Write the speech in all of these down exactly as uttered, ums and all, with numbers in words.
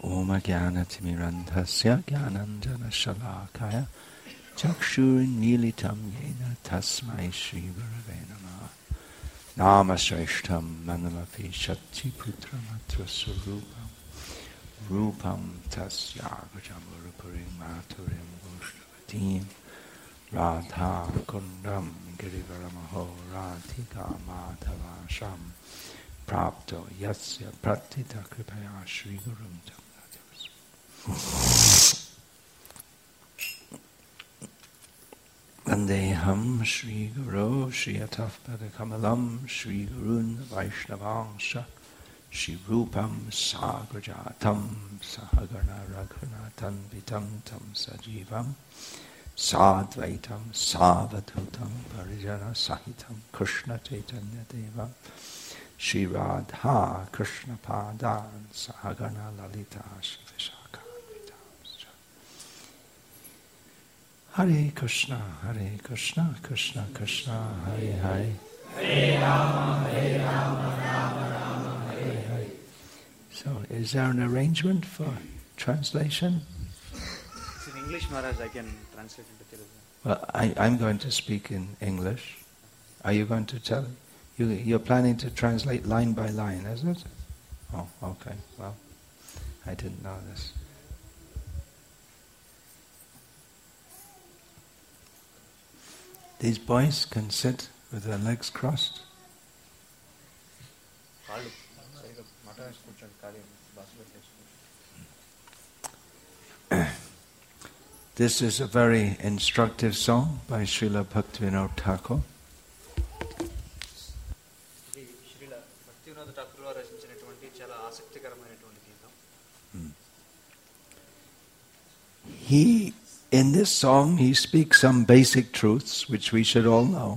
Om Jnanatimirandhasya Jnananjana Shalakaya Chakshurmilitam Yena Tasmai Shri Gurave Namah. Namashreshtam Manamapi Shakti Putramatra Surupam Rupam Tasyagajam Urupurim Maturim Goshtavatim Radha Kundam Girivaramaho Radhika Madhava Sham Prapto Yasya Pratita Kripaya Shri Gurum Vandeham Shri Guru Shri Atafpada Kamalam Shri Gurun Vaishnavangsha Shri Rupam Sagrajatam Sahagarna Raghunatan Vitam Tam Sajivam Sadvaitam Savadhutam Parijana Sahitam Krishna Chaitanya Devam Shri Radha Krishna Padan Sahagana Lalita Shri Vishaka Hare Krishna Hare Krishna Krishna Krishna Hare Hare Hare Rama Hare Rama Rama Rama Hare Hare. So is there an arrangement for translation? It's in English, Maharaj. I can translate into Telugu. Well, I, I'm going to speak in English. Are you going to tell? You, you're planning to translate line by line, is it? Oh, okay. Well, I didn't know this. These boys can sit with their legs crossed. This is a very instructive song by Srila Bhaktivinoda Thakur. He, in this song, he speaks some basic truths which we should all know.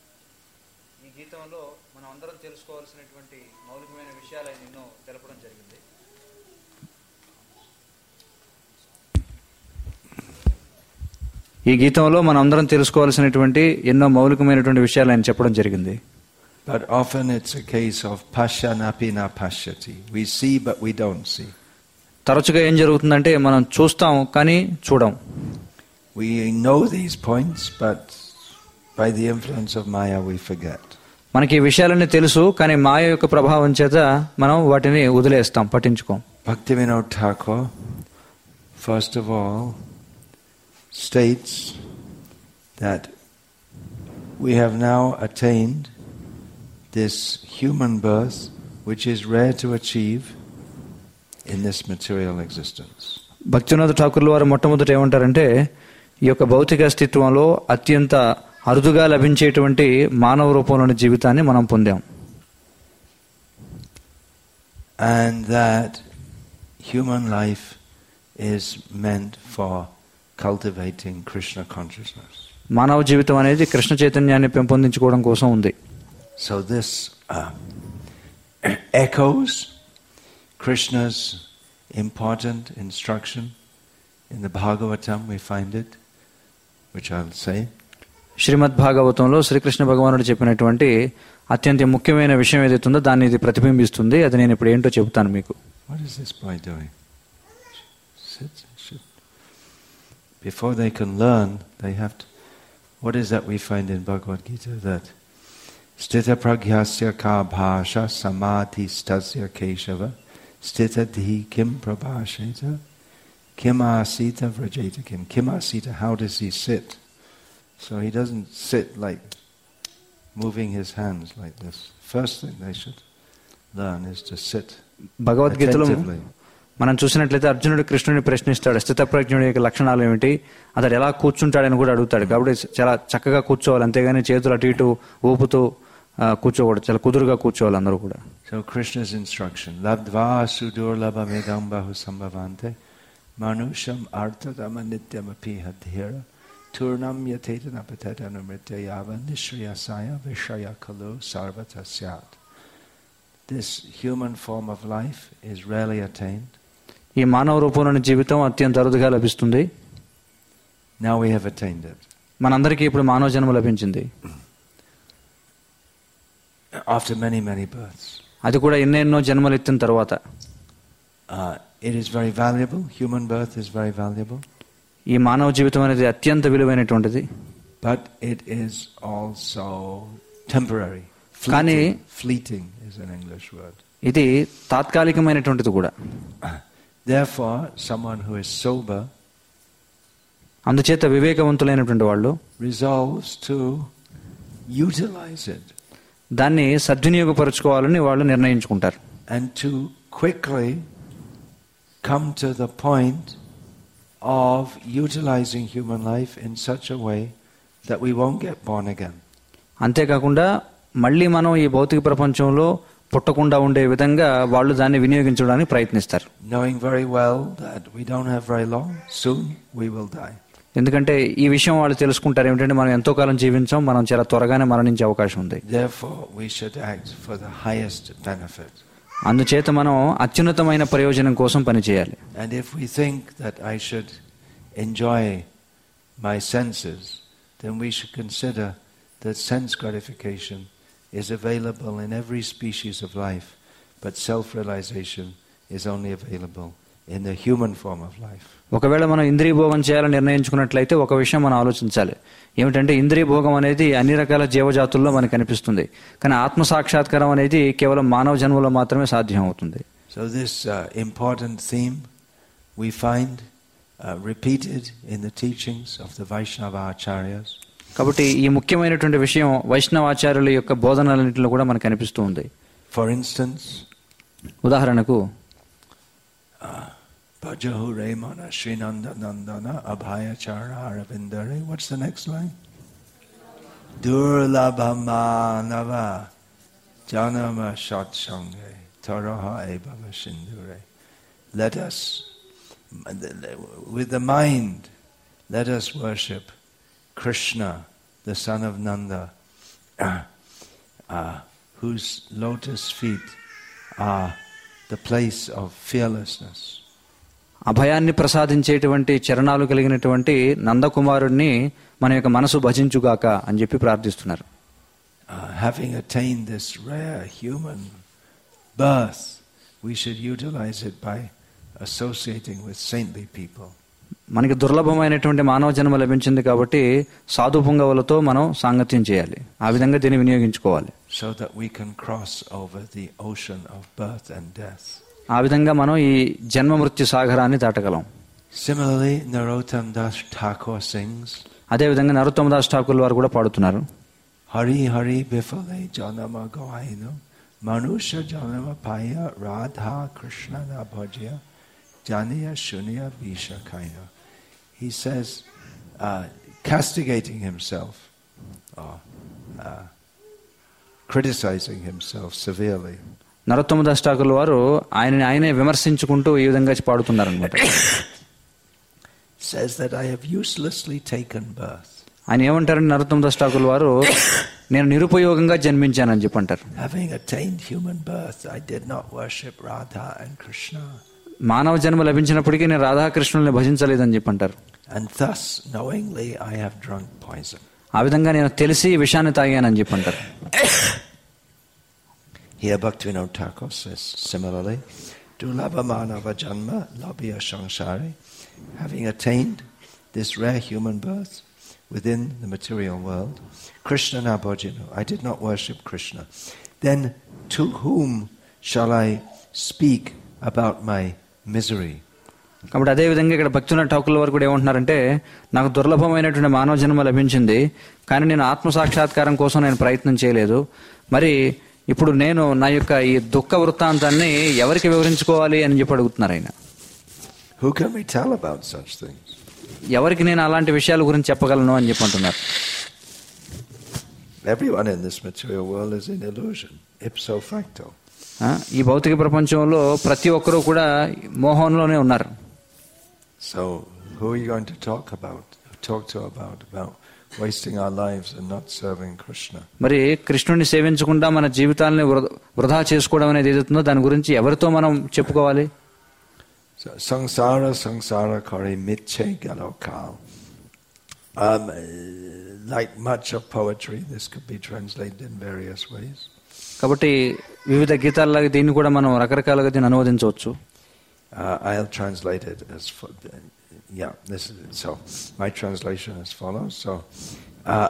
ఈ గీతంలో మనం అందరం తెలుసుకోవాల్సినటువంటి ఎన్నో మౌలికమైనటువంటి విషయాలు ఆయన చెప్పడం జరిగింది. But often it's a case of pashyanapi na pashyati. We see but we don't see. తరచుగా ఏం జరుగుతుందంటే మనం చూస్తాం కానీ చూడం. We know these points, but by the influence of Maya we forget. మనకి ఈ విషయాలన్నీ తెలుసు కానీ మాయ యొక్క ప్రభావం చేత మనం వాటిని వదిలేస్తాం, పట్టించుకోం. Bhaktivinoda Thakur, first of all, states that we have now attained this human birth which is rare to achieve in this material existence. భక్తివినోద ఠాకూర్ల వారు మొట్టమొదట ఏమంటారంటే ఈ యొక్క భౌతిక అస్తిత్వంలో అత్యంత అరుదుగా లభించేటువంటి మానవ రూపంలోని జీవితాన్ని మనం పొందాం. And that human life is meant for cultivating Krishna consciousness. మానవ జీవితం అనేది కృష్ణ చైతన్యాన్ని పెంపొందించుకోవడం కోసం ఉంది. So this uh, echoes Krishna's important instruction in the Bhagavatam. We find it, which I'll say. శ్రీమద్ భాగవతంలో శ్రీకృష్ణ భగవానుడు చెప్పినటువంటి అత్యంత ముఖ్యమైన విషయం ఏదైతే ఉందో దాన్ని ఇది ప్రతిబింబిస్తుంది. అది నేను ఇప్పుడు ఏంటో చెబుతాను మీకు. What is this boy doing? Sit, sit. Before they can learn, they have to. What is that we find in Bhagavad Gita? That Stita pragyasya ka bhasha samadhi stasya keshava stita dhi kim prabhasheta kim asita vrajeta kim. Kim asita, how does he sit? So he doesn't sit like moving his hands like this. First thing they should learn is to sit attentively. మనం చూసినట్లయితే అర్జునుడు కృష్ణుని ప్రశ్నిస్తాడు, స్థితప్రజ్ఞుడి యొక్క లక్షణాలు ఏమిటి, అతడు ఎలా కూర్చుంటాడని కూడా అడుగుతాడు. కాబట్టి చాలా చక్కగా కూర్చోవాలి, అంతేగాని చేతులు అటు ఇటు ఊపుతూ కూర్చోకూడదు, చాలా కుదురుగా కూర్చోవాలి అందరూ కూడా. So Krishna's instruction, labdva sudurlabha medam bahu sambhavante manusham artadama nityam apiha dhira turnam yatetana patetana mritya yava nishriyasaya vishaya kalu sarvata syat. This human form of life is rarely attained. ఈ మానవ రూపంలోని జీవితం అత్యంత అరుదుగా లభిస్తుంది. Now we have attained it. మనందరికీ ఇప్పుడు మానవ జన్మ లభించింది. After many many births. అది కూడా ఎన్నెన్నో జన్మలు ఎత్తిన తర్వాత. uh, it is very valuable. Human birth is very valuable. ఈ మానవ జీవితం అనేది అత్యంత విలువైనటువంటిది. But it is also temporary. కానీ fleeting is an English word. ఇది తాత్కాలికమైనటువంటిది కూడా. Therefore, someone who is sober అందుచేత వివేకవంతులైనటువంటి వాళ్ళు resolves to utilize it. దాన్ని సద్వినియోగపరచుకోవాలని వాళ్ళు నిర్ణయించుకుంటారు. And to quickly come to the point of utilizing human life in such a way that we won't get born again. అంతేకాకుండా మళ్ళీ మనం ఈ భౌతిక ప్రపంచంలో పుట్టకుండా ఉండే విధంగా వాళ్ళు దాన్ని వినియోగించడానికి ప్రయత్నిస్తారు. Knowing very well that we don't have very long, soon we will die. ఎందుకంటే ఈ విషయం వాళ్ళు తెలుసుకుంటారు ఏమిటంటే మనం ఎంతో కాలం జీవించాం, మనం చాలా త్వరగానే మరణించే అవకాశం ఉంది. Therefore we should act for the highest benefit. అందుచేత మనం అత్యున్నతమైన ప్రయోజనం కోసం పనిచేయాలి. And if we think that I should enjoy my senses, then we should consider that sense gratification is available in every species of life, but self-realization is only available in the human form of life. ఒకవేళ మనం ఇంద్రియ భోగం చేయాలని నిర్ణయించుకున్నట్లయితే ఒక విషయం మనం ఆలోచించాలి. ఏమిటంటే ఇంద్రియ భోగం అనేది అన్ని రకాల జీవజాతుల్లో మనకు కనిపిస్తుంది, కానీ ఆత్మ సాక్షాత్కారం అనేది కేవలం మానవ జన్మలో మాత్రమే సాధ్యం అవుతుంది. So this uh, important theme we find uh, repeated in the teachings of the Vaishnava Acharyas. కాబట్టి ఈ ముఖ్యమైనటువంటి విషయం వైష్ణవాచార్యుల యొక్క బోధనలన్నింటిలో కూడా మనకు కనిపిస్తూ ఉంది. For instance, ఉదాహరణకు Bhajahu Raymana Srinanda Nandana Abhayachara Aravindare. What's the next line? Durlabhamanava Janama Shatsange Taraha Ebhava Sindure. Let us, with the mind, let us worship Krishna, the son of Nanda, uh, uh, whose lotus feet are the place of fearlessness. అభయాన్ని ప్రసాదించేటువంటి చరణాలు కలిగినటువంటి నందకుమారుణ్ణి మన యొక్క మనసు భజించుగాక అని చెప్పి ప్రార్థిస్తున్నారు. Having attained this rare human birth, we should utilize it by associating with saintly people. మనకి దుర్లభమైనటువంటి మానవ జన్మ లభించింది కాబట్టి సాధు పుంగవులతో మనం సాంగత్యం చేయాలి, ఆ విధంగా దీన్ని వినియోగించుకోవాలి. So that we can cross over the ocean of birth and death. ఆ విధంగా మనం ఈ జన్మ మృత్యు సాగరాన్ని దాటగలం. Similarly, Narottam Das Thakur sings. అదే విధంగా నరోత్తమ దాస్ ఠాకూర్ వారు కూడా పాడుతున్నారు. Hari Hari Bifale Janama Gaino Manusha Janama Paya Radha Krishna Nabhajya Janiya Shunya Visha Kaino. He says, uh, castigating himself, or uh, criticizing himself severely. నరోత్తమ Das Thakur వారు ఆయన ఆయనే విమర్శించుకుంటూ ఈ విధంగా పాడుతున్నారు అనమాట. Says that I have uselessly taken birth. ఆయన ఏమంటారంటే నరోత్తమ దాస్ ఠాకూర్ వారు నేను నిరుపయోగంగా జన్మించానని చెప్పి అంటారు. Having attained human birth, I did not worship Radha and Krishna. మానవ జన్మ లభించినప్పటికీ నేను రాధాకృష్ణుల్ని భజించలేదని చెప్పి అంటారు. And thus, knowingly, I have drunk poison. ఆ విధంగా నేను తెలిసి విషాన్ని తాగానని చెప్పి అంటారు. Here Bhaktivinoda Thakur says similarly, Dulabha Manava Janma Labhya Samsari, having attained this rare human birth within the material world, Krishna Nabhajino, I did not worship Krishna. Then to whom shall I speak about my misery? కాబట్టి అదే విధంగా ఇక్కడ భక్తినాథ్ ఠాకూర్ వారు కూడా ఏమంటున్నారంటే నాకు దుర్లభమైనటువంటి మానవ జన్మ లభించింది, కానీ నేను ఆత్మ సాక్షాత్కారం కోసం నేను ప్రయత్నం చేయలేదు. మరి ఇప్పుడు నేను నా యొక్క ఈ దుఃఖ వృత్తాంతాన్ని ఎవరికి వివరించుకోవాలి అని చెప్పి అడుగుతున్నారు ఆయన. Who can we tell about such things? ఎవరికి నేను అలాంటి విషయాల గురించి చెప్పగలను అని చెప్పి అంటున్నారు. Everyone in this material world is in illusion, ipso facto. ఈ భౌతిక ప్రపంచంలో ప్రతి ఒక్కరూ కూడా మోహంలోనే ఉన్నారు. So who are you going to talk about? Talk to about about wasting our lives and not serving Krishna. మరి కృష్ణుని సేవించకుండా మన జీవితాలను వృధా చేసుకోవడం అనేది ఏదైతుందో దాని గురించి ఎవరితో మనం చెప్పుకోవాలి? Sangsara sangsara kare mitche galokal. Um, like much of poetry, this could be translated in various ways. కాబట్టి వివిధ గీతాల్లాగా దీన్ని కూడా మనం రకరకాలుగా దీన్ని అనువదించవచ్చు. Uh, I'll translate it as for, uh, yeah, this is it. So my translation as follows. So, uh,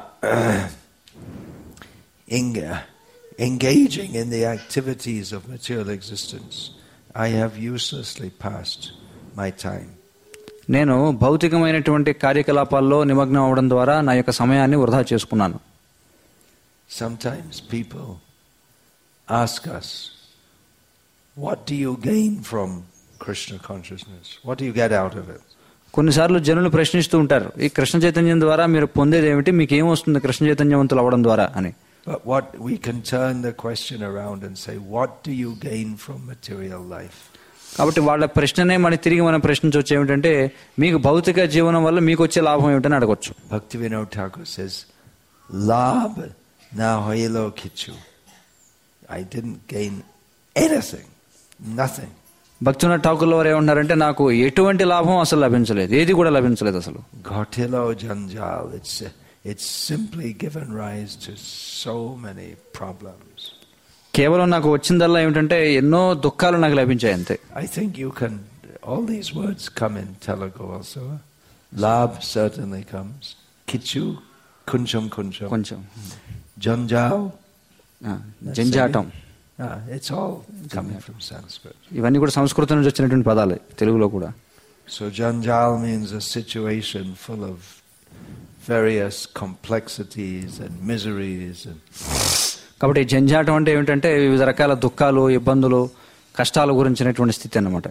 in, uh, engaging in the activities of material existence, I have uselessly passed my time. నేను భౌతికమైనటువంటి కార్యకలాపాల్లో నిమగ్నం అవడం ద్వారా నా యొక్క సమయాన్ని వృధా చేసుకున్నాను. Sometimes people ask us, what do you gain from Krishna consciousness? What do you get out of it? కొన్నిసార్లు జనులు ప్రశ్నిస్తూ ఉంటారు, ఈ కృష్ణ చైతన్యం ద్వారా మీరు పొందేది ఏమిటి, మీకు ఏమొస్తుంది కృష్ణ చైతన్యవంతులు అవ్వడం ద్వారా అని. But what we can turn the question around and say, what do you gain from material life? కాబట్టి వాళ్ళ ప్రశ్ననే మనం తిరిగి మనం ప్రశ్నించవచ్చు, ఏమిటంటే మీకు భౌతిక జీవనం వల్ల మీకు వచ్చే లాభం ఏమిటని అడగొచ్చు. Bhaktivinoda Thakur says, Labh na hoilo kichu. I didn't gain anything, nothing. భక్తివినోద Thakur వారు ఏమంటారంటే, నాకు ఎటువంటి లాభం అసలు లభించలేదు, ఏది కూడా లభించలేదు అసలు. Ghotilo janjal, it's it's simply given rise to so many problems. కేవలం నాకు వచ్చిందల్లా ఏమిటంటే ఎన్నో దుఃఖాలు నాకు లభించాయి అంతే. I think you can, all these words come in Telugu also. Labh certainly comes. Kichu, kuncham kuncham. కొంచెం Janjal. జంజాటం. Ah, it's all coming from Sanskrit. ఇవన్నీ కూడా సంస్కృతం నుంచి వచ్చినటువంటి పదాలే తెలుగులో కూడా. So janjal means a situation full of various complexities and miseries. And కాబట్టి జంజాటం అంటే ఏమిటంటే వివిధ రకాల దుఃఖాలు, ఇబ్బందులు, కష్టాల గురించినటువంటి స్థితి అన్నమాట.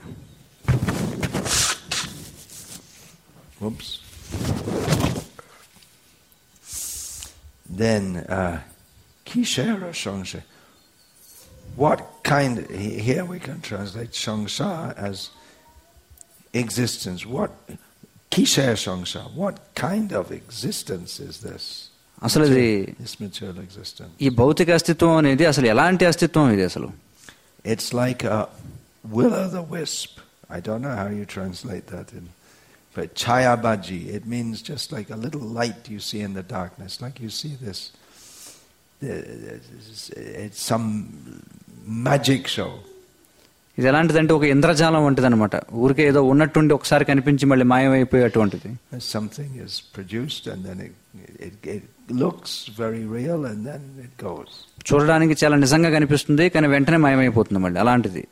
Oops. Then uh, kishera shangsha. What kind? Here we can translate samsara as existence. What kishera samsara? What kind of existence is this? అసలు ఇది This material existence. ఈ భౌతిక అస్తిత్వం అనేది అసలు ఎలాంటి అస్తిత్వం ఇది అసలు? It's like a will-o'-the-wisp. I don't know how you translate that in, but chayabaji. It means just like a little light you see in the darkness, like you see this. It's some magic show. ఇది ఎలాంటిదంటే ఒక ఇంద్రజాలం వంటిది అనమాట. ఊరికే ఏదో ఉన్నట్టుండి ఒకసారి కనిపించి మళ్ళీ మాయమైపోయేటువంటిది. Something is produced and then it, it, it looks very real and then it goes. చూడడానికి చాలా నిజంగా కనిపిస్తుంది, కానీ వెంటనే మాయమైపోతుంది మళ్ళీ, అలాంటిది.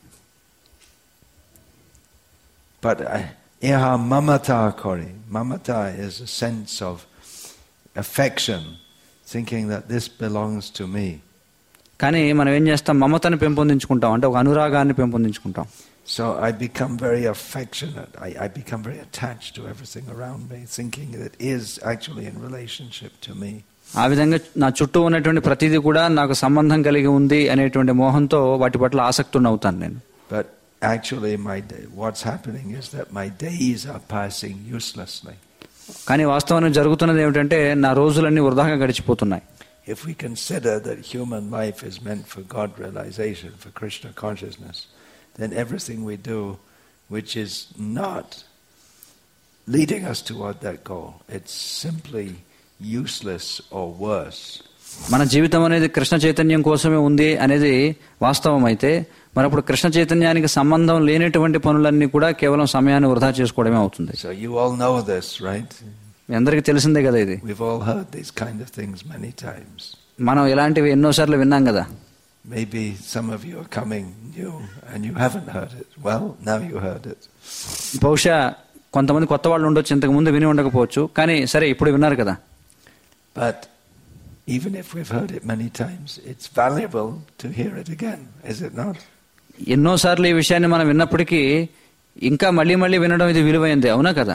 But iha mamata kori. Mamata is a sense of affection, thinking that this belongs to me. కానీ మనం ఏం చేస్తాం, మమతను పెంపొందించుకుంటాం, అంటే ఒక అనురాగాన్ని పెంపొందించుకుంటాం. So I become very affectionate. I, I become very attached to everything around me, thinking that it is actually in relationship to me. ఆ విధంగా నా చుట్టూ ఉన్నటువంటి ప్రతిదీ కూడా నాకు సంబంధం కలిగి ఉంది అనేటువంటి మోహంతో వాటి పట్ల ఆసక్తుడిని అవుతాను నేను. But actually my day, what's happening is that my days are passing uselessly. కానీ వాస్తవానికి జరుగుతున్నది ఏమిటంటే నా రోజులన్నీ వృధాగా గడిచిపోతున్నాయి. If we consider that human life is meant for God realization, for Krishna consciousness, then everything we do which is not leading us toward that goal, it's simply useless or worse. మన జీవితం అనేది కృష్ణ చైతన్యం కోసమే ఉంది అనేది వాస్తవం అయితే, మరి అప్పుడు కృష్ణ చైతన్యానికి సంబంధం లేనటువంటి పనులన్నీ కూడా కేవలం సమయాన్ని వృధా చేసుకోవడమే అవుతుంది. So you all know this, right? మీ అందరికీ తెలిసిందే కదా ఇది. We've all heard these kind of things many times. మనం ఇలాంటివి ఎన్నోసార్లు విన్నాం కదా. Maybe some of you are coming new and you haven't heard it. Well, now you heard it. బహుశా కొంతమంది కొత్త వాళ్ళు ఉండొచ్చు, ఇంతకు ముందు విని ఉండకపోవచ్చు, కానీ సరే ఇప్పుడు విన్నారు కదా. But even if we've heard it many times, it's valuable to hear it again, is it not? ఎన్నోసార్లు ఈ విషయాన్ని మనం విన్నప్పటికీ ఇంకా మళ్ళీ మళ్ళీ వినడం ఇది విలువైంది, అవునా కదా?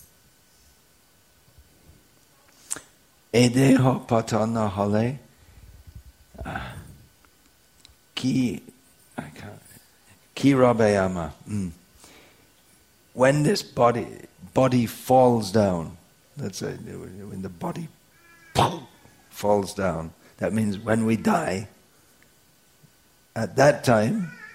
Edeho patana hale ki ki rabayama. When this body body falls down, that's a, when the body falls down, that means when we die, at that time,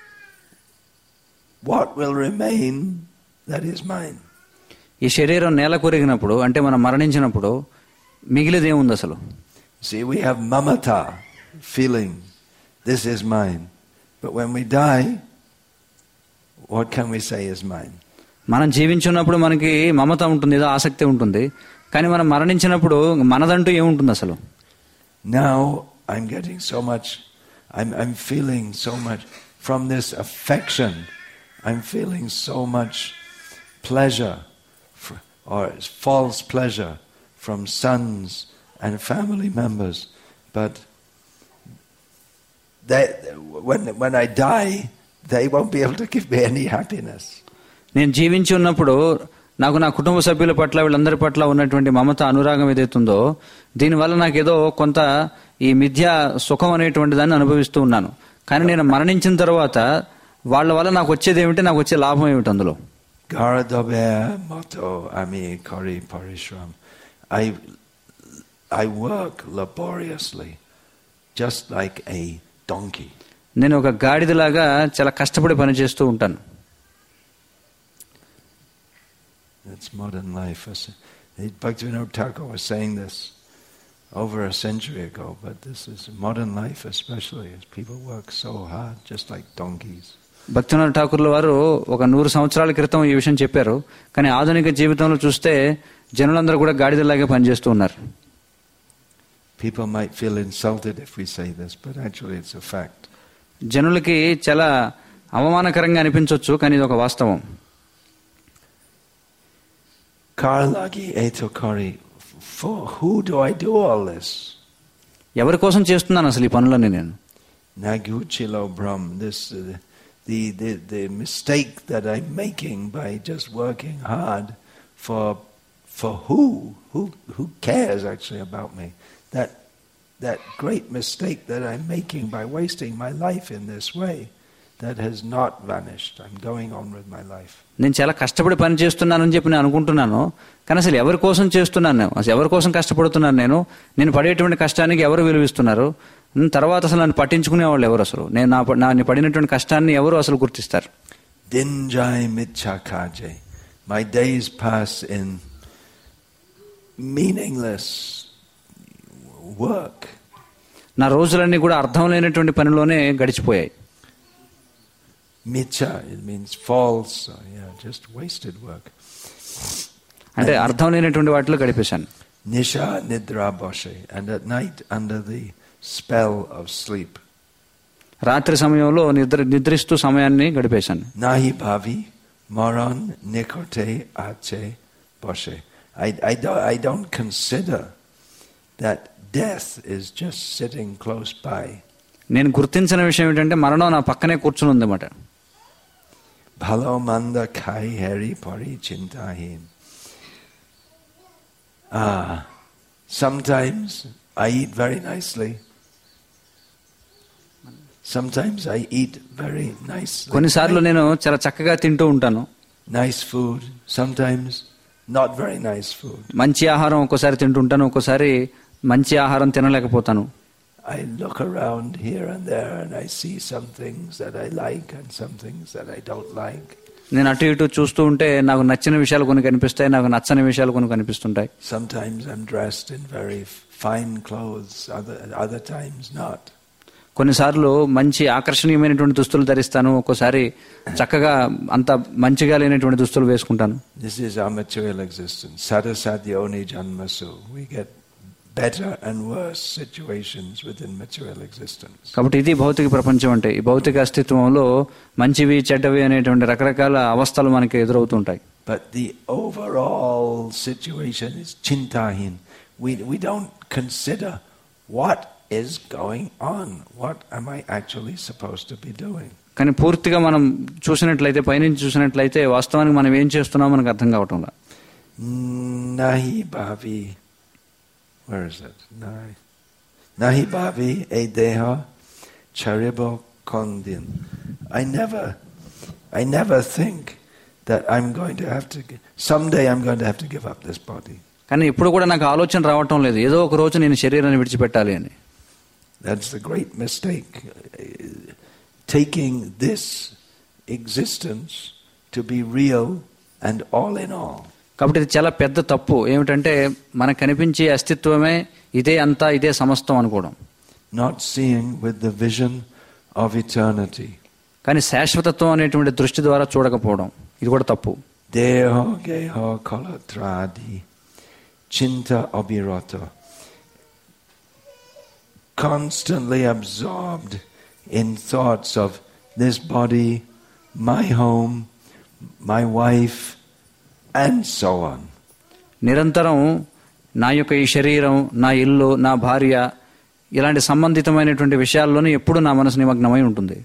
what will remain that is mine? ఈ శరీరం నేల కొరిగినప్పుడు, అంటే మనం మరణించినప్పుడు మిగిలిది ఏముంది అసలు? See, we have mamata, feeling this is mine, but when we die, what can we say is mine? మనం జీవించున్నప్పుడు మనకి మమత ఉంటుంది, ఏదో ఆసక్తి ఉంటుంది. కానీ మనం మరణించినప్పుడు మనదంటూ ఏముంటుంది అసలు? Now I'm getting so much, I'm, I'm feeling so much from this affection, I'm feeling so much pleasure for, or false pleasure from sons and family members. But they, when, when I die, they won't be able to give me any happiness. నేను జీవించి ఉన్నప్పుడు నాకు నా కుటుంబ సభ్యుల పట్ల వీళ్ళందరి పట్ల ఉన్నటువంటి మమత అనురాగం ఏదైతుందో దీనివల్ల నాకు ఏదో కొంత ఈ మిథ్యా సుఖం అనేటువంటి దాన్ని అనుభవిస్తూ ఉన్నాను. కానీ నేను మరణించిన తర్వాత వాళ్ళ వల్ల నాకు వచ్చేది ఏమిటి, నాకు వచ్చే లాభం ఏమిటి అందులో? I I work laboriously just like a donkey. నేను ఒక గాడిదలాగా చాలా కష్టపడి పని చేస్తూ ఉంటాను. That's modern life. Bhaktivinoda Thakur was saying this over a century ago, but this is modern life especially, as people work so hard just like donkeys. భక్తినాథ ఠాకూర్ల వారు ఒక నూరు సంవత్సరాల క్రితం ఈ విషయం చెప్పారు. కానీ ఆధునిక జీవితంలో చూస్తే జనులందరూ కూడా గాడిదలాగే పనిచేస్తూ ఉన్నారు. People might feel insulted if we say this, but actually it's a fact. జనులకి చాలా అవమానకరంగా అనిపించవచ్చు, కానీ ఇది ఒక వాస్తవం. Karlagi etokari, for who do I do all this? ఎవరి కోసం చేస్తున్నాను అసలు ఈ పనులన్నీ నేను? Naguchilo Brahm, this uh, the, the the mistake that I'm making by just working hard for for who who who cares actually about me? That that great mistake that I'm making by wasting my life in this way, that has not vanished. I'm going on with my life. నేను చాలా కష్టపడి పని చేస్తున్నానని చెప్పి నేను అనుకుంటున్నాను, కానీ అసలు ఎవరి కోసం చేస్తున్నాను, అసలు ఎవరి కోసం కష్టపడుతున్నాను నేను, నేను పడేటువంటి కష్టానికి ఎవరు విలువిస్తున్నారు, తర్వాత అసలు నన్ను పట్టించుకునే వాళ్ళు ఎవరు, అసలు నేను నా నేను పడినటువంటి కష్టాన్ని ఎవరు అసలు గుర్తిస్తారు? Dinjai mitchakaje, my days pass in meaningless work. నా రోజులన్నీ కూడా అర్థం లేనటువంటి పనిలోనే గడిచిపోయాయి. Micha, it means false, or, yeah, just wasted work. అంటే అర్థం లేనటువంటి వాటిలో గడిపేశాను. Nisha nidra boshe, and at night under the spell of sleep. రాత్రి సమయంలో నిద్ర నిద్రిస్తూ సమయాన్ని గడిపేశాను. Nahi bhavi maran nikote ache boshe. I I don't I don't consider that death is just sitting close by. నేను గుర్తించిన విషయం ఏంటంటే మరణం నా పక్కనే కూర్చుని ఉందన్నమాట. Bhalo manda khai heri pari chintahin. Ah, sometimes I eat very nicely. Sometimes I eat very nicely. కొన్నిసార్లు నేను చాలా చక్కగా తింటూ ఉంటాను. Nice food. Sometimes not very nice food. మంచి ఆహారం ఒక్కోసారి తింటుంటాను, ఒక్కోసారి మంచి ఆహారం తినలేకపోతాను. I look around here and there and I see some things that I like and some things that I don't like. నేను అటు ఇటు చూస్తూ ఉంటే నాకు నచ్చిన విషయాలు కొన్ని కనిపిస్తాయి, నాకు నచ్చని విషయాలు కొన్ని కనిపిస్తుంటాయి. Sometimes I'm dressed in very fine clothes, other other times not. కొన్నిసార్లు మంచి ఆకర్షణీయమైనటువంటి దుస్తులు ధరిస్తాను, ఒక్కోసారి చక్కగా అంత మంచిగా లేనటువంటి దుస్తులు వేసుకుంటాను. This is our material existence. Sada sadyoni janmasu. We get better and worse situations within material existence. కాబట్టి ఇది భౌతిక ప్రపంచం అంటే, ఈ భౌతిక అస్తిత్వంలో మంచివి చెడ్డవి అనేటువంటి రకరకాల అవస్థలు మనకి ఎదురవుతుంటాయి. But the overall situation is chintahin. We we don't consider what is going on. What am I actually supposed to be doing? కానీ పూర్తిగా మనం చూసినట్లయితే, పైనుంచి చూసినట్లయితే వాస్తవానికి మనం ఏం చేస్తున్నామో మనకు అర్థం కావటం లేదు. Nahi bhavi. Where is it? Nahi. Nahi bhavi e deha charibo kondin. I never, I never think that I'm going to have to, someday I'm going to have to give up this body. కానీ ఇప్పుడు కూడా నాకు ఆలోచన రావటం లేదు, ఏదో ఒక రోజు నేను శరీరాన్ని విడిచిపెట్టాలి అని. That's the great mistake. Taking this existence to be real and all in all. కాబట్టి ఇది చాలా పెద్ద తప్పు. ఏమిటంటే మనకు కనిపించే అస్తిత్వమే ఇదే అంతా, ఇదే సమస్తం అనుకోవడం. Not seeing with the vision of eternity. కానీ శాశ్వతత్వం అనేటువంటి దృష్టి ద్వారా చూడకపోవడం, ఇది కూడా తప్పు. Deho geho kolatradi chinta abhirata, constantly absorbed in thoughts of this body, my home, my wife, and so on. నిరంతరం నా యొక్క ఈ శరీరం, నా ఇల్లు, నా భార్య, ఇలాంటి సంబంధితమైనటువంటి విషయాల్లోనే ఎప్పుడు నా మనసు నిమగ్నమై ఉంటుంది.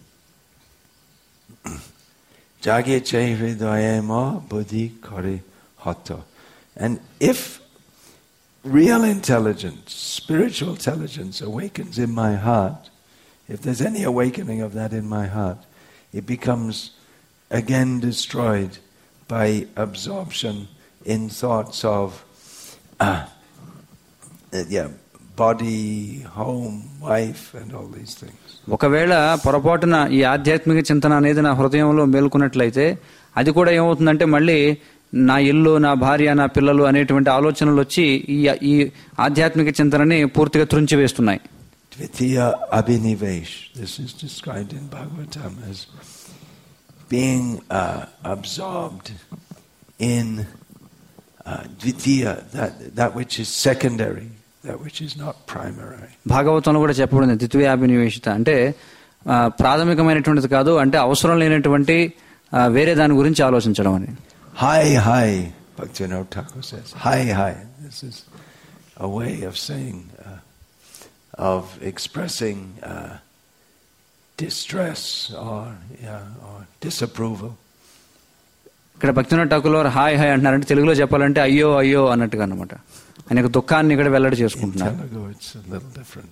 Jage che hridayama buddhi kare hata. And if real intelligence, spiritual intelligence awakens in my heart, if there's any awakening of that in my heart, it becomes again destroyed by absorption in thoughts of uh, yeah, body, home, wife, and all these things. ఒకవేళ పొరపాటున ఈ ఆధ్యాత్మిక చింతన అనేది నా హృదయంలో మేల్కొన్నట్లయితే అది కూడా ఏమవుతుందంటే మళ్ళీ నా ఇల్లు, నా భార్య, నా పిల్లలు అనేటువంటి ఆలోచనలు వచ్చి ఈ ఈ ఆధ్యాత్మిక చింతనని పూర్తిగా త్రుంచివేస్తున్నాయి. Dvitiya abhinivesh. This is described in Bhagavatam as being uh, absorbed in uh, dvitiya, that that which is secondary, that which is not primary. భాగవతంలో కూడా చెప్పబడింది ద్వితీయాభినివేశిత అంటే ప్రాథమికమైనటువంటిది కాదు, అంటే అవసరం లేనటువంటి వేరే దాని గురించి ఆలోచించడం అని. Hi, hi, Bhaktivinoda Thakur says. Hi, hi. This is a way of saying, uh, of expressing uh, distress or yeah, or disapproval. ఇక్కడ భక్తినాథ్ ఠాకూర్ వారు హాయ్ హాయ్ అంటున్నారంటే తెలుగులో చెప్పాలంటే అయ్యో అయ్యో అన్నట్టుగా అనమాట. ఆయన దుఃఖాన్ని ఇక్కడ వెల్లడి చేసుకుంటున్నారు. In Telugu it's a little different.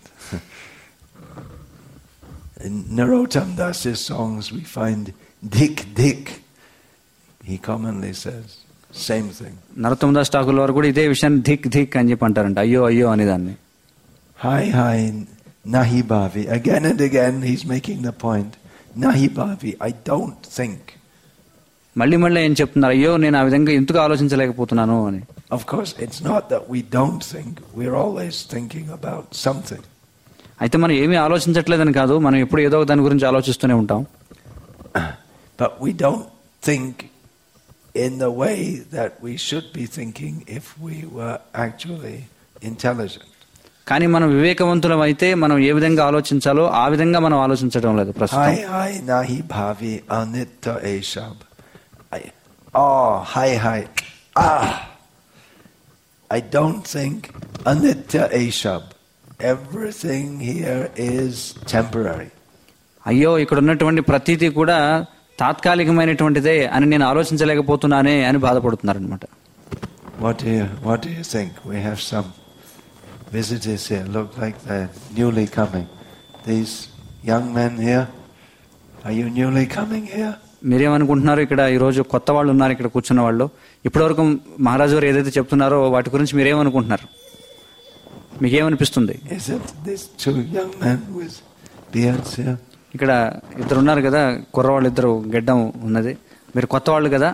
In Narottam Das's songs we find dik dik. He commonly says same thing. నరోత్తమ Das Thakur వారు కూడా ఇదే విషయాన్ని ధిక్ ధిక్ అని చెప్పి అంటారంట, అయ్యో అయ్యో అనేదాన్ని. Hi hi nahi bhavi. Again and again he's making the point. Nahi bhavi, I don't think. మళ్ళీ మళ్ళీ ఏం చెప్తున్నారు, అయ్యో నేను ఆ విధంగా ఎందుకు ఆలోచించలేకపోతున్నాను అని. Of course it's not that we don't think, we're always thinking about something. అయితే మనం ఏమీ ఆలోచించట్లేదని కాదు, మనం ఎప్పుడు ఏదో దాని గురించి ఆలోచిస్తూనే ఉంటాం. But we don't think in the way that we should be thinking if we were actually intelligent. కానీ మనం వివేకవంతులం అయితే మనం ఏ విధంగా ఆలోచించాలో ఆ విధంగా మనం ఆలోచించడం లేదు ప్రస్తుతం. Hi hi nahi bhavi anitta eshab. Oh hi hi ah I don't think anitya eshab. Everything here is temporary. అయ్యో ఇక్కడ ఉన్నటువంటి ప్రతీతి కూడా తాత్కాలికమైనటువంటిదే అని నేను ఆలోచించలేకపోతున్నానే అని బాధపడుతున్నారు అనమాట. What do you what do you think? We have some visitors here. Look like they're newly coming. These young men here. Are you newly coming here? మీరేమనుకుంటున్నారు, ఇక్కడ ఈరోజు కొత్త వాళ్ళు ఉన్నారు ఇక్కడ కూర్చున్న వాళ్ళు, ఇప్పటివరకు మహారాజు గారు ఏదైతే చెప్తున్నారో వాటి గురించి మీరేమనుకుంటున్నారు, మీకేమనిపిస్తుంది? ఇక్కడ ఇద్దరు ఉన్నారు కదా, కుర్రవాళ్ళు ఇద్దరు, గెడ్డం ఉన్నది, మీరు కొత్త వాళ్ళు కదా,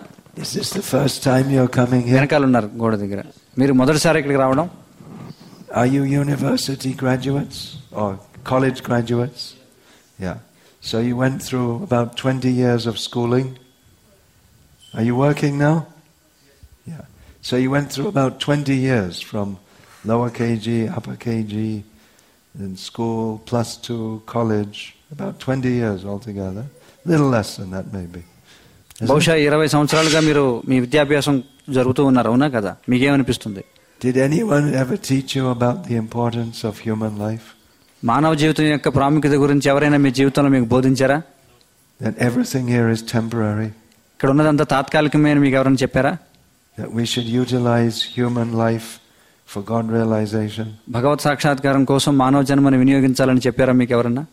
వెనకాల ఉన్నారు గోడ దగ్గర, మీరు మొదటిసారి ఇక్కడికి రావడం? Are you university graduates or college graduates? Yeah. So you went through about twenty years of schooling. Are you working now? Yeah. So you went through about twenty years from lower K G, upper K G, then school, plus two, college, about twenty years altogether. Little less than that maybe. బహుశా ఇరవై సంవత్సరాలుగా మీరు మీ విద్యాభ్యాసం జరుగుతూ ఉన్నారు, అవునా కదా? మీకేమనిపిస్తుంది? Did anyone ever teach you about the importance of human life? మానవ జీవితం యొక్క ప్రాముఖ్యత గురించి ఎవరైనా మీ జీవితంలో మీకు బోధించారా? That everything here is temporary. ఇక్కడ ఉన్నదంతా తాత్కాలికమే అని మీకు ఎవరైనా చెప్పారా? That we should utilize human life for God realization. భగవత్ సాక్షాత్కారం కోసం మానవ జన్మను వినియోగించాలని చెప్పారా మీకు ఎవరన్నా?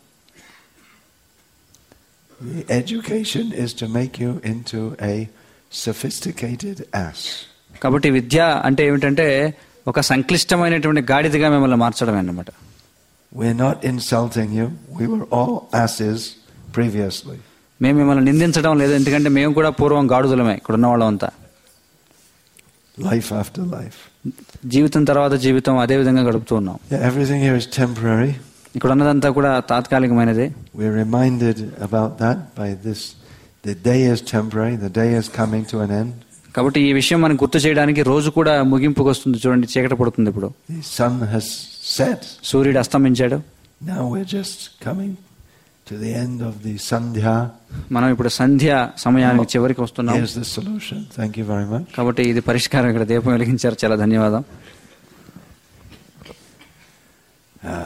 The education is to make you into a sophisticated ass. కాబట్టి విద్య అంటే ఏమిటంటే ఒక సంక్లిష్టమైనటువంటి గాడిదగా మిమ్మల్ని మార్చడం అన్నమాట. We're not insulting you. We were all asses previously. మేము మిమ్మల్ని నిందించడం లేదు, ఎందుకంటే మేము కూడా పూర్వం గాడిదలమే ఇక్కడ ఉన్న వాళ్ళం అంతా. Life after life. జీవితం తర్వాత జీవితం అదే విధంగా గడుపుతూ ఉన్నాం. Yeah, everything here is temporary. ఇక్కడ ఉన్నదంతా కూడా తాత్కాలికమైనది. We're reminded about that by this. The day is temporary. The day is coming to an end. కాబట్టి ఈ విషయం మనం గుర్తు చేయడానికి రోజు కూడా ముగింపుకు వస్తుంది. చూడండి, చీకటి పడుతుంది. ఇప్పుడు The sun has set. సూర్యుడు అస్తమించాడు. Now we're just coming to the end of the Sandhya. మనం ఇప్పుడు సంధ్య సమయానికి చివరికి వస్తున్నాం. Here's the solution. Thank you very much. కాబట్టి ఇది పరిష్కారం. ఇక్కడ దీపం వెలిగించారు, చాలా ధన్యవాదం. Uh,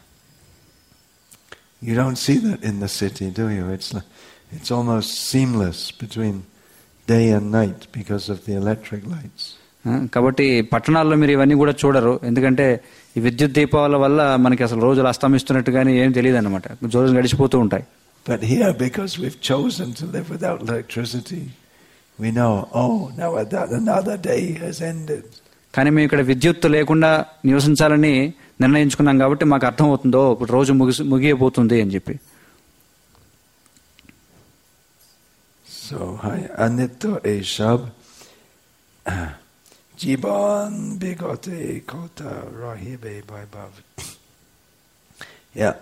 you don't see that in the city, do you? It's like, it's almost seamless between day and night because of the electric lights. కాబట్టి పట్టణాల్లో మీరు ఇవన్నీ కూడా చూడరు, ఎందుకంటే ఈ విద్యుత్ దీపాల వల్ల మనకి అసలు రోజులు అస్తమిస్తున్నట్టు కానీ ఏం తెలియదు అనమాట, రోజులు గడిచిపోతూ ఉంటాయి. But here, because we've chosen to live without electricity, we know, oh, now another day has ended. కానీ మేము ఇక్కడ విద్యుత్ లేకుండా నివసించాలని నిర్ణయించుకున్నాం కాబట్టి మాకు అర్థం అవుతుందో ఇప్పుడు రోజు ముగి ముగియబోతుంది అని చెప్పి. So, hi, anitto eshab jiban bigote kota rahibe baibav. Yeah.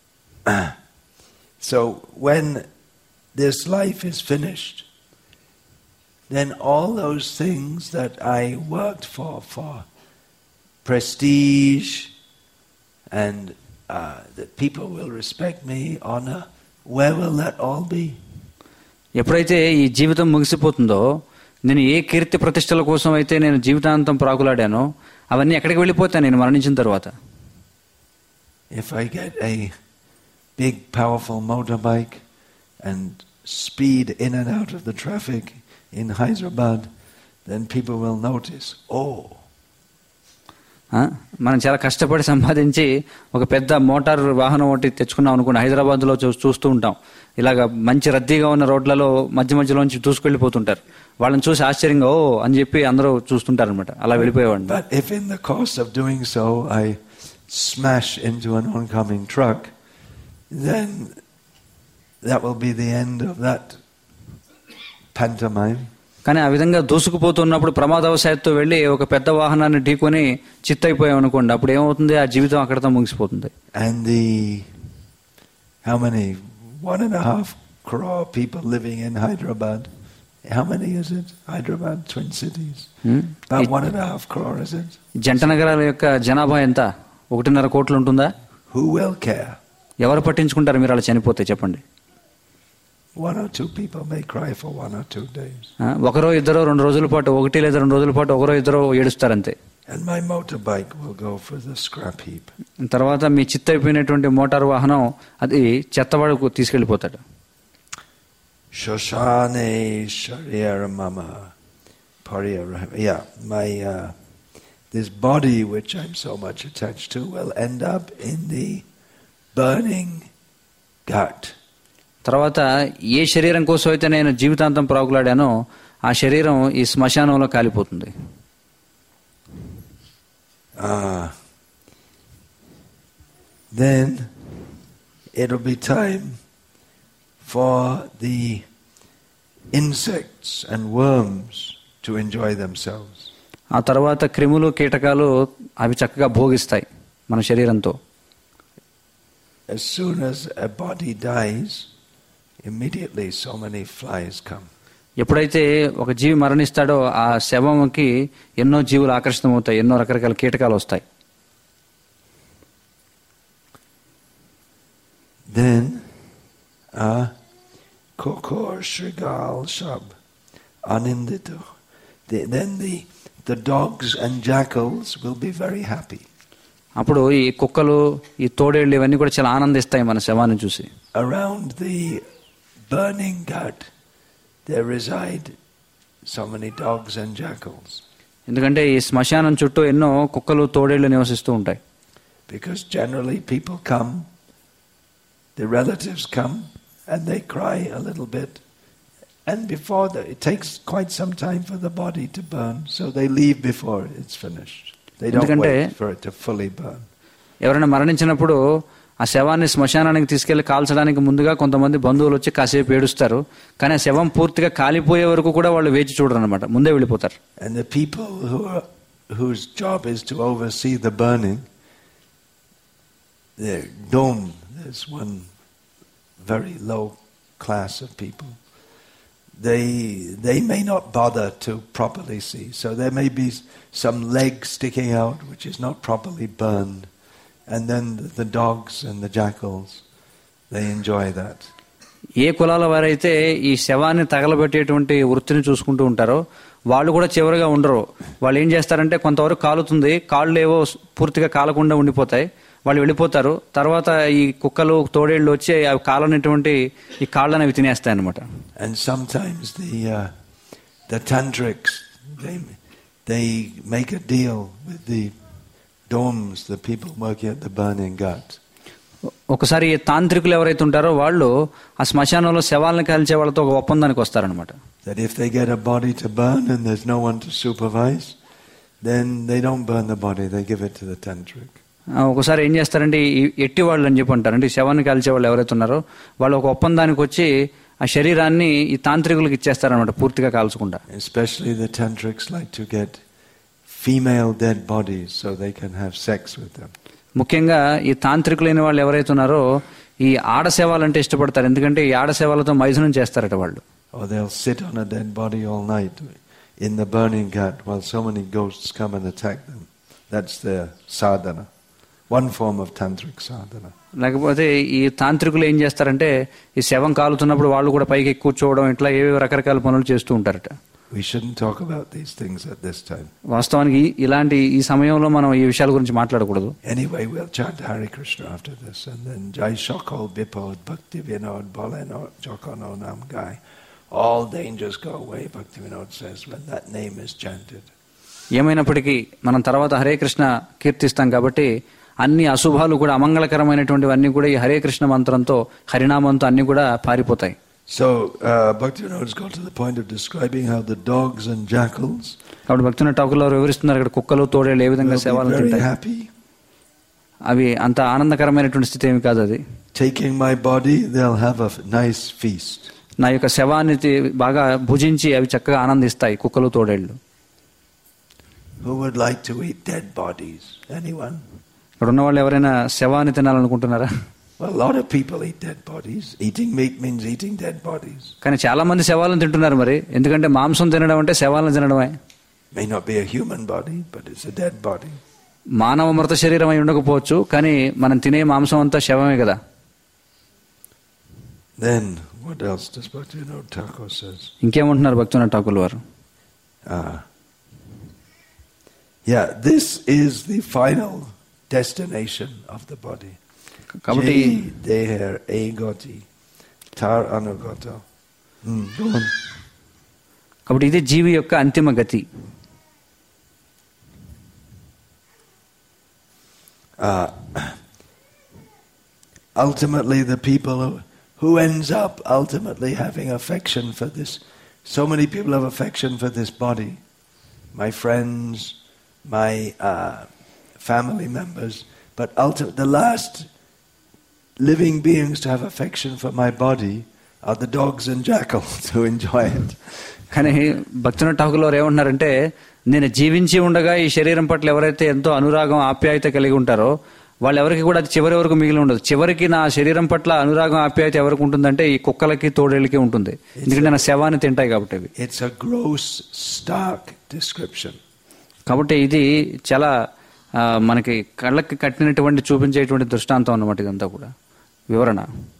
So, when this life is finished, then all those things that I worked for, for prestige and uh, that people will respect me, honor, where will that all be? ఎప్పుడైతే ఈ జీవితం ముగిసిపోతుందో, నేను ఏ కీర్తి ప్రతిష్టల కోసం అయితే నేను జీవితాంతం ప్రాకులాడానో అవన్నీ ఎక్కడికి వెళ్ళిపోతాను నేను మరణించిన తర్వాత. If I get a big powerful motorbike and speed in and out of the traffic in Hyderabad, then people will notice, oh. మనం చాలా కష్టపడి సంపాదించి ఒక పెద్ద మోటార్ వాహనం ఒకటి తెచ్చుకున్నాం అనుకోండి, హైదరాబాద్లో చూ చూస్తూ ఉంటాం, ఇలాగ మంచి రద్దీగా ఉన్న రోడ్లలో మధ్య మధ్యలోంచి దూసుకెళ్ళిపోతుంటారు. వాళ్ళని చూసి ఆశ్చర్యంగా ఓ అని చెప్పి అందరూ చూస్తుంటారు అనమాట, అలా వెళ్ళిపోయేవాడిని. But if in the course of doing so I smash into an oncoming truck, then that will be the end of that pantomime. కానీ ఆ విధంగా దూసుకుపోతున్నప్పుడు ప్రమాదవశాత్తు వెళ్ళి ఒక పెద్ద వాహనాన్ని ఢీకొని చిత్తైపోయాం అనుకోండి, అప్పుడు ఏమవుతుంది, ఆ జీవితం అక్కడతో ముగిసిపోతుంది. And the how many one and a half crore people living in Hyderabad, how many is it? Hyderabad, twin cities. Hmm? About one and a half crore, is it? జంట నగరాల యొక్క జనాభా ఎంత? ఒకటిన్నర కోట్లు ఉంటుందా? Who will care? ఎవరు పట్టించుకుంటారు మీరు అలా చనిపోతే చెప్పండి? One or two people may cry for one or two days. ఒకరో ఇద్దరో రెండు రోజుల పాటు, ఒకటి లేదా రెండు రోజుల పాటు ఒకరో ఇద్దరో ఏడుస్తారు అంతే. And my motorbike will go for the scrap heap. తర్వాత మీ చిత్త అయిపోయినటువంటి మోటార్ వాహనం అది చెత్తవాడుకు తీసుకెళ్లిపోతాడు. Shoshane Sharir Mama Pariya. Yeah, my uh, this body which I'm so much attached to will end up in the burning gut. తర్వాత ఏ శరీరం కోసం అయితే నేను జీవితాంతం ప్రాకులాడానో ఆ శరీరం ఈ శ్మశానంలో కాలిపోతుంది. Uh, then it'll be time for the insects and worms to enjoy themselves. ఆ తర్వాత క్రిములు కీటకాలు అవి చక్కగా భోగిస్తాయి మన శరీరంతో. As soon as a body dies, immediately so many flies come. ఎప్పుడైతే ఒక జీవి మరణిస్తాడో ఆ శవంకి ఎన్నో జీవులు ఆకర్షితమవుతాయి, ఎన్నో రకరకాల కీటకాలు వస్తాయి. Then uh, kokor shrigal shab anindito. Then the the dogs and jackals will be very happy. అప్పుడు ఈ కుక్కలు ఈ తోడేళ్ళు ఇవన్నీ కూడా చాలా ఆనందిస్తాయి మన శవాన్ని చూసి. Around the burning gut there reside so many dogs and jackals. ఎందుకంటే ఈ శ్మశానం చుట్టూ ఎన్నో కుక్కలు తోడేళ్లు నివసిస్తూ ఉంటాయి. Because generally people come, the relatives come and they cry a little bit, and before the, it takes quite some time for the body to burn, so they leave before it's finished. They don't wait for it to fully burn. ఎవరైనా మరణించినప్పుడు ఆ శవాన్ని శ్మశానానికి తీసుకెళ్లి కాల్చడానికి ముందుగా కొంతమంది బంధువులు వచ్చి కాసేపు ఏడుస్తారు, కానీ ఆ శవం పూర్తిగా కాలిపోయే వరకు కూడా వాళ్ళు వేచి చూడరు అనమాట, ముందే వెళ్ళిపోతారు. And the people who are, whose job is to oversee the burning, the dome, there's one very low class of people. They they may not bother to properly see. So there may be some leg sticking out which is not properly burned. And then the, the dogs and the jackals, they enjoy that. ఏ కులాల వారైతే ఈ శవాన్ని తగలబెట్టేటువంటి వృత్తిని చూసుకుంటూ ఉంటారో వాళ్ళు కూడా చివరిగా ఉండరు. వాళ్ళు ఏం చేస్తారంటే కొంతవరకు కాలుతుంది, కాళ్ళు ఏవో పూర్తిగా కాలకుండా ఉండిపోతాయి, వాళ్ళు వెళ్ళిపోతారు. తర్వాత ఈ కుక్కలు తోడేళ్లు వచ్చి అవి కాలనటువంటి ఈ కాళ్ళని అవి తినేస్తాయి అన్నమాట. And sometimes the uh, the tantrics they they make a deal with the domes, the people working at the burning gut. ఒకసారి తాంత్రికులు ఎవరైతే ఉంటారో వాళ్ళు ఆ శ్మశానంలో శవాలను కాల్చే వాళ్ళతో ఒక ఒప్పందానికి వస్తారనమాట. That if they get a body to burn and there's no one to supervise, then they don't burn the body, they give it to the tantric. ఒకసారి ఏం చేస్తారంటే ఎట్టి వాళ్ళు అని చెప్పి అంటారు. అంటే శవాన్ని కాల్చే వాళ్ళు ఎవరైతే ఉన్నారో వాళ్ళు ఒక ఒప్పందానికి వచ్చి ఆ శరీరాన్ని ఈ తాంత్రికులకు ఇచ్చేస్తారనమాట పూర్తిగా కాల్చకుండా. Especially the tantrics like to get female dead bodies so they can have sex with them. ముఖ్యంగా ఈ తాంత్రికులైన వాళ్ళు ఎవరైతే ఉన్నారో ఈ ఆడ సేవలంటే ఇష్టపడతారు, ఎందుకంటే ఈ ఆడ సేవలతో మైథునం చేస్తారట వాళ్ళు. Or they'll sit on a dead body all night in the burning gut while so many ghosts come and attack them. That's their sadhana. One form of tantric sadhana. లేకపోతే ఈ తాంత్రికులు ఏం చేస్తారంటే ఈ శవం కాలుతున్నప్పుడు వాళ్ళు కూడా పైకి కూర్చోవడం ఇట్లా ఏవేవో రకరకాల పనులు చేస్తూ ఉంటారట. We shouldn't talk about these things at this time. వాస్తవానికి ఇలాంటి ఈ సమయంలో మనం ఈ విషయాల గురించి మాట్లాడకూడదు. Anyway, we'll chant Hare Krishna after this, and then Jai Shakal Bipod Bhakti Vinod Balenod Jokono Nam Gai. All dangers go away, Bhakti Vinod says, when that name is chanted. ఏమైనప్పటికీ మనం తర్వాత హరే కృష్ణ కీర్తిస్తాం కాబట్టి అన్ని అశుభాలు కూడా అమంగళకరమైనటువంటివన్నీ కూడా ఈ హరే కృష్ణ మంత్రంతో హరినామంతో అన్ని కూడా పారిపోతాయి. So uh, Bhaktivinoda has got to the point of describing how the dogs and jackals కాబట్టి భక్తివినోద్ ఠాకూర్ గారు వివరిస్తున్నారు ఇక్కడ కుక్కలు తోడేళ్ళు ఏ విధంగా సేవలు తింటాయి. అవి అంత ఆనందకరమైనటువంటి స్థితి ఏమి కాదు. అది taking my body, they'll have a nice feast. నా యొక్క శవాన్ని బాగా భుజించి అవి చక్కగా ఆనందిస్తాయి కుక్కలు తోడేళ్ళు. Who would like to eat dead bodies? Anyone? ఇక్కడ ఉన్న వాళ్ళు ఎవరైనా శవాన్ని తినాలనుకుంటున్నారా? Well, a lot of people eat dead bodies. Eating meat means eating dead bodies. కానీ చాలా మంది శవాలను తింటున్నారు మరి, ఎందుకంటే మాంసం తినడం అంటే శవాలను తినడమే. May not be a human body, but it's a dead body. మానవ మృత శరీరం అయి ఉండకపోవచ్చు, కానీ మనం తినే మాంసం అంతా శవమే కదా. Then what else does Bhaktivinoda Thakur says? ఇంకేమంటున్నారు భక్తివినోద్ Thakur వారు? Ah, yeah, this is the final destination of the body. కాబట్టి deher egoti tar anugata. కాబట్టి ఇది జీవి యొక్క అంతిమ గతి. Uh, ultimately, the people who, who ends up ultimately having affection for this. So many people have affection for this body. My friends, my uh, family members. But ultimately, the last living beings to have affection for my body are the dogs and jackals who enjoy it. కానీ భక్తివినోద్ ఠాకూర్ వారు ఏమంటున్నారంటే, నేను జీవించి ఉండగా ఈ శరీరం పట్ల ఎవరైతే ఎంతో అనురాగం ఆప్యాయత కలిగి ఉంటారో వాళ్ళు ఎవరికి కూడా అది చివరి వరకు మిగిలి ఉండదు. చివరికి నా శరీరం పట్ల అనురాగం ఆప్యాయత ఎవరికి ఉంటుందంటే ఈ కుక్కలకి తోడేళ్ళకి ఉంటుంది, ఎందుకంటే నా శవాన్ని తింటాయి కాబట్టి. It's a gross, stark description. కాబట్టి ఇది చాలా మనకి కళ్ళకి కట్టినటువంటి చూపించేటువంటి దృష్టాంతం అన్నమాట ఇదంతా కూడా వివరణ.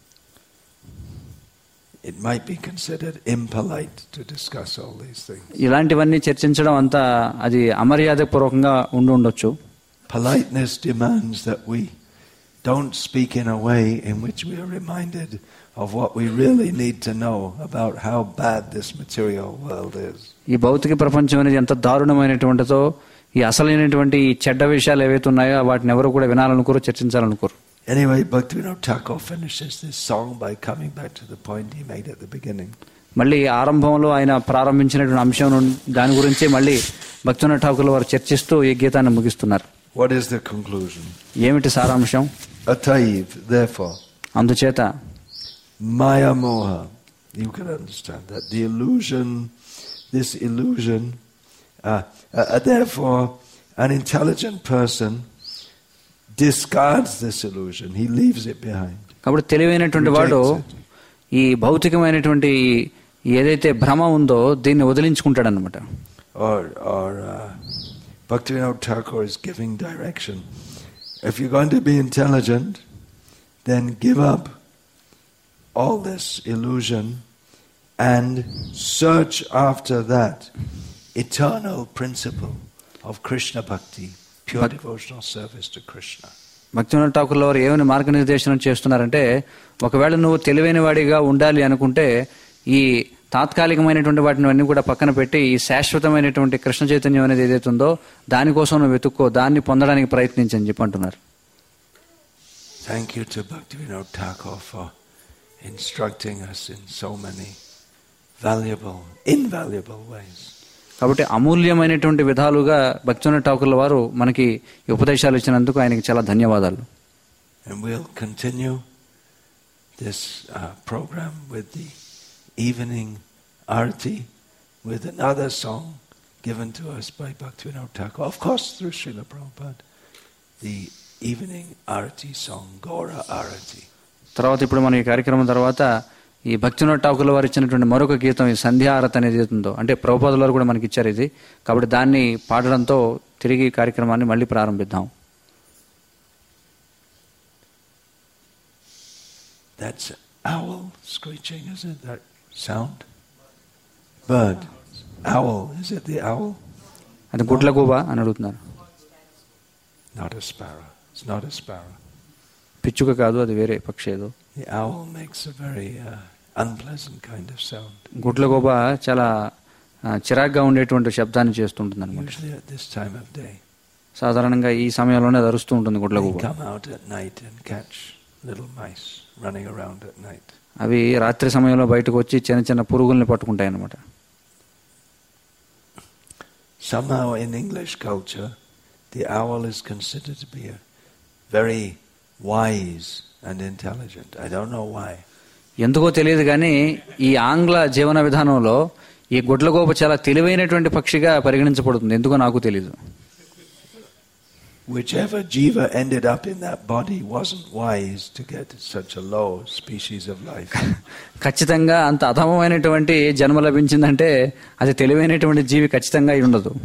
It might be considered impolite to discuss all these things. ఇలాంటివన్నీ చర్చించడం అంతా అది అమర్యాదపూర్వకంగా ఉండి ఉండొచ్చు. Politeness demands that we don't speak in a way in which we are reminded of what we really need to know about how bad this material world is. ఈ భౌతిక ప్రపంచం అనేది ఎంత దారుణమైనటువంటిదో, ఈ అసలైనటువంటి ఈ చెడ్డ విషయాలు ఏవైతే ఉన్నాయో వాటిని ఎవరు కూడా వినాలనుకోరు, చర్చించాలనుకోరు. Anyway, Bhaktivinoda Thakur finishes this song by coming back to the point he made at the beginning. మళ్ళీ ఆరంభంలో ఆయన ప్రారంభించినటువంటి అంశం దాని గురించి మళ్ళీ భక్తివినోద్ ఠాకూర్ వారు చర్చిస్తూ ఈ గీతాన్ని ముగిస్తున్నారు. What is the conclusion? ఏమిటి సారాంశం? Ataiv, therefore, అందుచేత Maya Moha, you can understand that the illusion, this illusion, uh, uh, therefore, an intelligent person discards this illusion. He leaves it behind. కాబట్టి తెలివైనటువంటి వాడు ఈ భౌతికమైనటువంటి ఏదైతే భ్రమ ఉందో దీన్ని వదిలించుకుంటాడు అనమాట. Or, or uh, Bhaktivinoda Thakur is giving direction. If you're going to be intelligent, then give up all this illusion and search after that eternal principle of Krishna Bhakti, pure devotional service to Krishna. భక్తివినోద Thakur వారు ఏమైనా మార్గనిర్దేశనం చేస్తున్నారంటే, ఒకవేళ నువ్వు తెలివైన వాడిగా ఉండాలి అనుకుంటే ఈ తాత్కాలికమైనటువంటి వాటిని అన్ని కూడా పక్కన పెట్టి ఈ శాశ్వతమైనటువంటి కృష్ణ చైతన్యం అనేది ఏదైతే ఉందో దానికోసం నువ్వు వెతుక్కో, దాన్ని పొందడానికి ప్రయత్నించని చెప్పి అంటున్నారు. Thank you to Bhaktivinoda Thakur for instructing us in so many valuable, invaluable ways. కాబట్టి అమూల్యమైనటువంటి విధాలుగా భక్తివినోద ఠాకూర్ వారు మనకి ఉపదేశాలు ఇచ్చినందుకు ఆయనకి చాలా ధన్యవాదాలు. And we'll continue this uh, program with the evening arati with another song given to us by Bhaktivinoda Thakur, of course through Srila Prabhupada, the evening arati song, Gaura Arati. తర్వాత ఇప్పుడు మన ఈ కార్యక్రమం తర్వాత ఈ భక్తివినోద ఠాకూర్ వారు ఇచ్చినటువంటి మరొక గీతం ఈ సంధ్యా ఆరతి అనేది ఏతుందో, అంటే ప్రభుపాదుల వారు కూడా మనకి ఇచ్చారు ఇది, కాబట్టి దాన్ని పాడడంతో తిరిగి ఈ కార్యక్రమాన్ని మళ్ళీ ప్రారంభిద్దాం. That's owl screeching, is it? That sound? Bird. Owl. Is it the owl? అది గుడ్ల గూబ అని అడుగుతున్నారు. Not a sparrow. It's not a sparrow. పిచ్చుక కాదు, అది వేరే పక్షి ఏదో. The owl makes a very uh, unpleasant kind of sound. గుడ్ల గూబ చాలా చిరాగ్గా ఉండేటువంటి శబ్దాన్ని చేస్తుంటుంది అనమాట. Usually at this time of day. సాధారణంగా ఈ సమయంలోనే అది అరుస్తూ ఉంటుంది గుడ్ల గూబ. They come out at night and catch little mice running around at night. అవి రాత్రి సమయంలో బయటకు వచ్చి చిన్న చిన్న పురుగుల్ని పట్టుకుంటాయి అన్నమాట. Somehow in English culture, the owl is considered to be a very wise and intelligent. I don't know why. ఎందుకో తెలియదు కానీ ఈ ఆంగ్ల జీవన విధానంలో ఈ గుడ్లగోప చాలా తెలివైనటువంటి పక్షిగా పరిగణించబడుతుంది. ఎందుకో నాకు తెలియదు. Whichever jiva ended up in that body wasn't wise to get such a low species of life. ఖచ్చితంగా అంత అధమమైనటువంటి జన్మ లభించిందంటే అది తెలివైనటువంటి జీవి ఖచ్చితంగా అయి ఉండదు.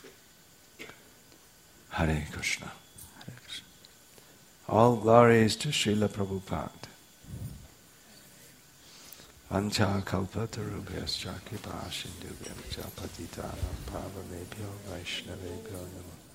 Hare Krishna. All glories to Srila Prabhupada. Vancha kalpatarubhyascha kripa sindhubhyam cha patitanam pavanebhyo vaishnavebhyo namo.